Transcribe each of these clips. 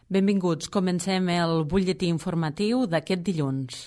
Benvinguts. Comencem el butlletí informatiu d'aquest dilluns.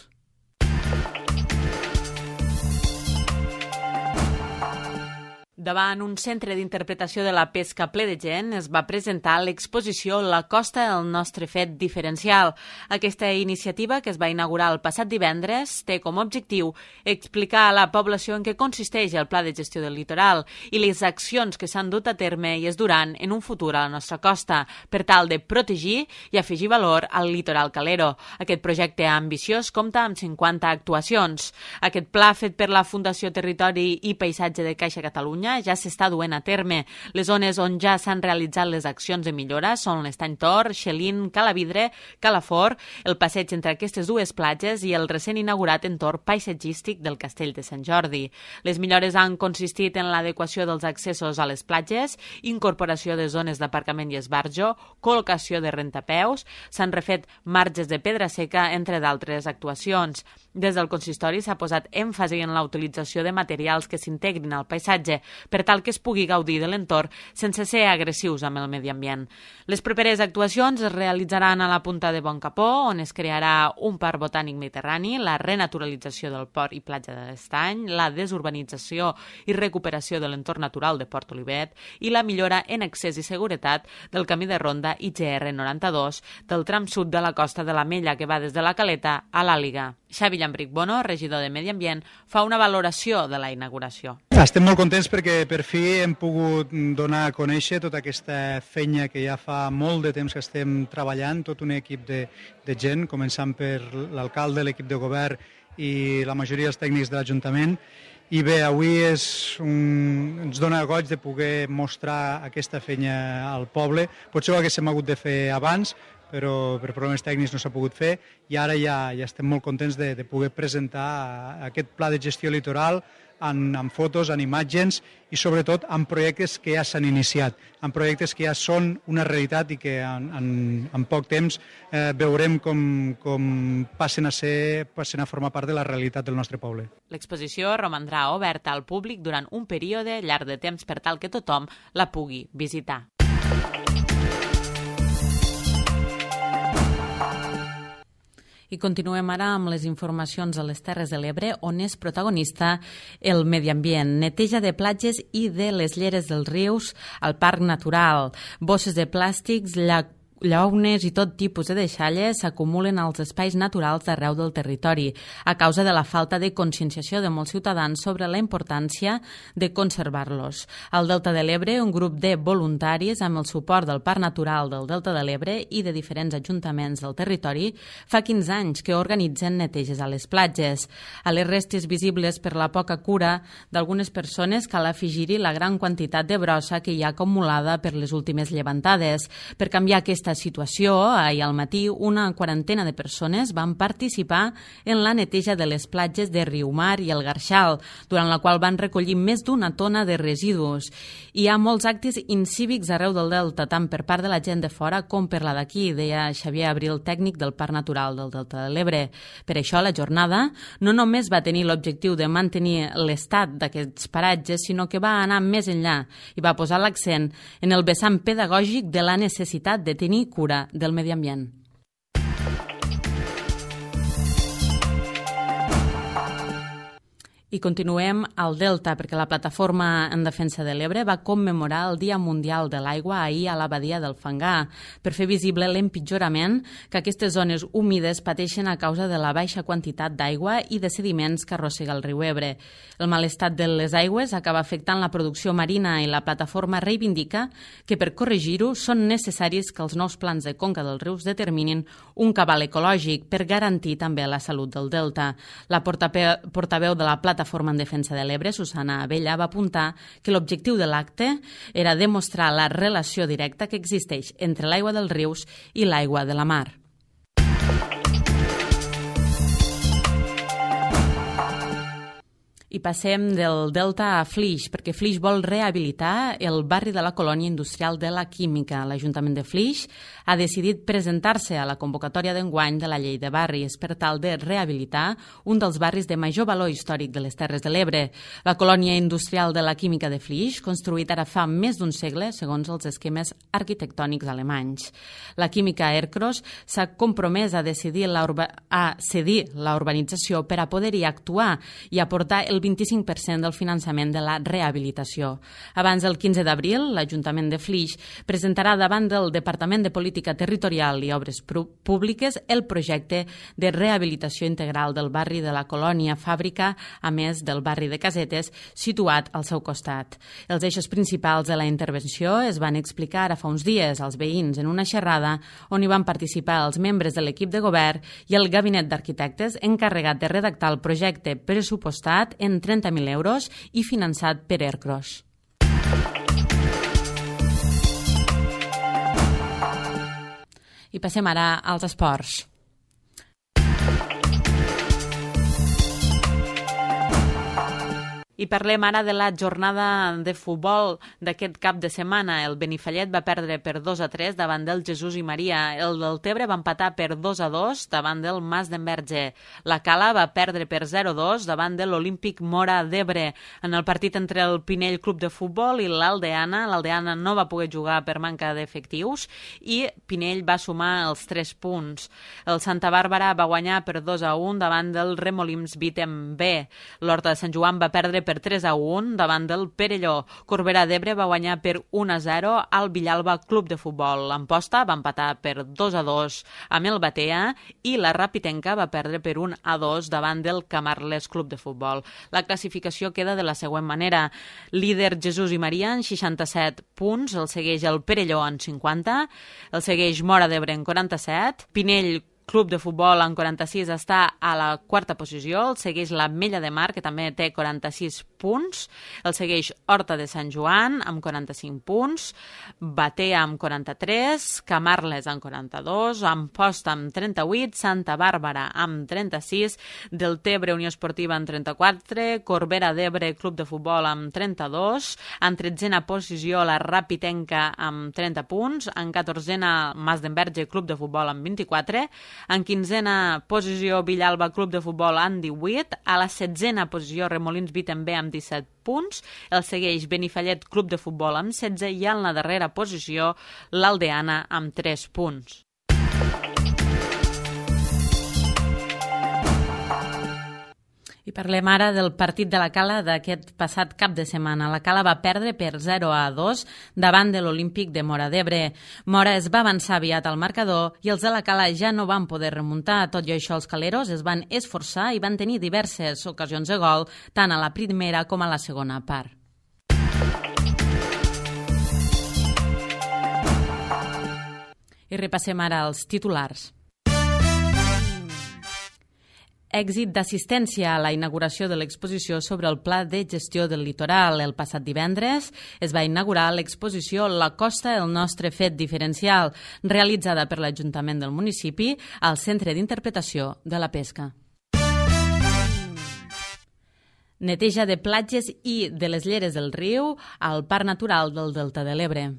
Davant un centre d'interpretació de la pesca ple de gent es va presentar l'exposició La costa, el nostre fet diferencial. Aquesta iniciativa, que es va inaugurar el passat divendres, té com a objectiu explicar a la població en què consisteix el Pla de Gestió del Litoral i les accions que s'han dut a terme i es duran en un futur a la nostra costa, per tal de protegir i afegir valor al litoral calero. Aquest projecte ambiciós compta amb 50 actuacions. Aquest pla, fet per la Fundació Territori i Paisatge de Caixa Catalunya, ja s'està duent a terme. Les zones on ja s'han realitzat les accions de millora són l'Estany Tor, Xelin, Calavidre, Calafort, el passeig entre aquestes dues platges i el recent inaugurat entorn paisatgístic del Castell de Sant Jordi. Les millores han consistit en l'adequació dels accessos a les platges, incorporació de zones d'aparcament i esbarjo, col·locació de rentapeus, s'han refet marges de pedra seca, entre d'altres actuacions. Des del consistori s'ha posat èmfasi en la utilització de materials que s'integrin al paisatge, per tal que es pugui gaudir de l'entorn sense ser agressius amb el medi ambient. Les properes actuacions es realitzaran a la Punta de Boncapó, on es crearà un parc botànic mediterrani, la renaturalització del port i platja de l'Estany, la desurbanització i recuperació de l'entorn natural de Port Olivet i la millora en accés i seguretat del camí de ronda IGR92 del tram sud de la costa de la Mella, que va des de la Caleta a l'Àliga. Xavi Llambric Bono, regidor de Medi Ambient, fa una valoració de la inauguració. Estem molt contents perquè per fi hem pogut donar a conèixer tota aquesta feina que ja fa molt de temps que estem treballant, tot un equip de gent, començant per l'alcalde, l'equip de govern i la majoria dels tècnics de l'Ajuntament. I bé, avui ens dona goig de poder mostrar aquesta feina al poble. Potser ho haguéssim hagut de fer abans, però per problemes tècnics no s'ha pogut fer i ara ja estem molt contents de poder presentar aquest pla de gestió litoral amb fotos, amb imatges i sobretot amb projectes que ja s'han iniciat, amb projectes que ja són una realitat i que en poc temps veurem com passen a formar part de la realitat del nostre poble. L'exposició romandrà oberta al públic durant un període llarg de temps per tal que tothom la pugui visitar. I continuem ara amb les informacions a les Terres de l'Ebre, on és protagonista el medi ambient. Neteja de platges i de les lleres dels rius al Parc Natural. Bosses de plàstics, llaunes i tot tipus de deixalles s'acumulen als espais naturals d'arreu del territori a causa de la falta de conscienciació de molts ciutadans sobre la importància de conservar-los. Al Delta de l'Ebre, un grup de voluntaris amb el suport del Parc Natural del Delta de l'Ebre i de diferents ajuntaments del territori fa 15 anys que organitzen neteges a les platges. A les restes visibles per la poca cura d'algunes persones cal afegir-hi la gran quantitat de brossa que hi ha acumulada per les últimes llevantades. Per canviar aquesta situació, ahir al matí una quarantena de persones van participar en la neteja de les platges de Riumar i el Garxal, durant la qual van recollir més d'una tona de residus. Hi ha molts actes incívics arreu del Delta, tant per part de la gent de fora com per la d'aquí, deia Xavier Abril, tècnic del Parc Natural del Delta de l'Ebre. Per això la jornada no només va tenir l'objectiu de mantenir l'estat d'aquests paratges, sinó que va anar més enllà i va posar l'accent en el vessant pedagògic de la necessitat de tenir cura del medi ambient. I continuem al Delta, perquè la Plataforma en Defensa de l'Ebre va commemorar el Dia Mundial de l'Aigua ahir a la Badia del Fangar, per fer visible l'empitjorament que aquestes zones húmides pateixen a causa de la baixa quantitat d'aigua i de sediments que arrossega el riu Ebre. El mal estat de les aigües acaba afectant la producció marina i la Plataforma reivindica que per corregir-ho són necessaris que els nous plans de conca dels rius determinin un cabal ecològic per garantir també la salut del Delta. La portaveu de la Plataforma en Defensa de l'Ebre, Susana Abella, va apuntar que l'objectiu de l'acte era demostrar la relació directa que existeix entre l'aigua dels rius i l'aigua de la mar. I passem del Delta a Flix, perquè Flix vol rehabilitar el barri de la colònia industrial de la Química. L'Ajuntament de Flix ha decidit presentar-se a la convocatòria d'enguany de la Llei de Barris per tal de rehabilitar un dels barris de major valor històric de les Terres de l'Ebre. La colònia industrial de la Química de Flix, construït ara fa més d'un segle segons els esquemes arquitectònics alemanys. La Química Ercros s'ha compromès a cedir la urbanització per a poder-hi actuar i aportar el 25% del finançament de la rehabilitació. Abans del 15 d'abril, l'Ajuntament de Flix presentarà davant del Departament de Política Territorial i Obres Públiques el projecte de rehabilitació integral del barri de la Colònia Fàbrica, a més del barri de Casetes, situat al seu costat. Els eixos principals de la intervenció es van explicar ara fa uns dies als veïns en una xerrada on hi van participar els membres de l'equip de govern i el gabinet d'arquitectes encarregat de redactar el projecte pressupostat en 30.000 euros i finançat per Ercros. I passem ara als esports. I parlem ara de la jornada de futbol d'aquest cap de setmana. El Benifallet va perdre per 2-3 davant del Jesús i Maria. El Deltebre va empatar per 2-2 davant del Mas d'Enverge. La Cala va perdre per 0-2 davant de l'Olímpic Móra d'Ebre. En el partit entre el Pinell Club de Futbol i l'Aldeana, l'Aldeana no va poder jugar per manca d'efectius i Pinell va sumar els 3 punts. El Santa Bàrbara va guanyar per 2-1 davant del Remolins Vitem B. L'Horta de Sant Joan va perdre per 3-1 davant del Perelló. Corbera d'Ebre va guanyar per 1-0 al Villalba Club de Futbol. L'Amposta va empatar per 2-2 amb el Batea i la Rapitenca va perdre per 1-2 davant del Camarles Club de Futbol. La classificació queda de la següent manera. Líder Jesús i Maria en 67 punts, el segueix el Perelló en 50, el segueix Móra d'Ebre en 47, Pinell Club de Futbol en 46 està a la quarta posició, el segueix l'Ametlla de Mar, que també té 46 punts, el segueix Horta de Sant Joan amb 45 punts, Batea amb 43, Camarles amb 42, Amposta amb 38, Santa Bàrbara amb 36, Deltebre Unió Esportiva amb 34, Corbera d'Ebre Club de Futbol amb 32, en 13a posició la Rapitenca amb 30 punts, en 14a Mas d'Enverge Club de Futbol amb 24, en 15a posició Villalba Club de Futbol amb 18, a la 16a posició Remolins Vitem B amb 17 punts, el segueix Benifallet Club de Futbol amb 16 i en la darrera posició l'Aldeana amb 3 punts. I parlem ara del partit de la Cala d'aquest passat cap de setmana. La Cala va perdre per 0-2 davant de l'Olímpic de Móra d'Ebre. Móra es va avançar aviat al marcador i els de la Cala ja no van poder remuntar. Tot i això, els caleros es van esforçar i van tenir diverses ocasions de gol, tant a la primera com a la segona part. I repassem ara els titulars. Èxit d'assistència a la inauguració de l'exposició sobre el Pla de Gestió del Litoral. El passat divendres es va inaugurar l'exposició La Costa, el nostre fet diferencial, realitzada per l'Ajuntament del municipi al Centre d'Interpretació de la Pesca. Neteja de platges i de les lleres del riu al Parc Natural del Delta de l'Ebre.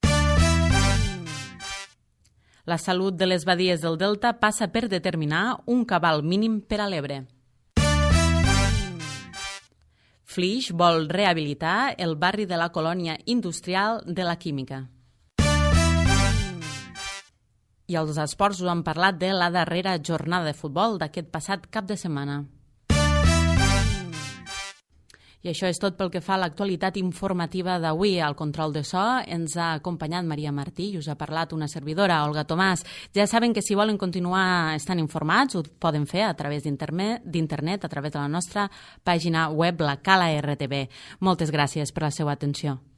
La salut de les badies del Delta passa per determinar un cabal mínim per a l'Ebre. Flix vol rehabilitar el barri de la colònia industrial de la Química. I als esports us han parlat de la darrera jornada de futbol d'aquest passat cap de setmana. I això és tot pel que fa a l'actualitat informativa d'avui. Al control de so ens ha acompanyat Maria Martí i us ha parlat una servidora, Olga Tomàs. Ja saben que si volen continuar estant informats ho poden fer a través d'internet, a través de la nostra pàgina web, la Cala RTV. Moltes gràcies per la seva atenció.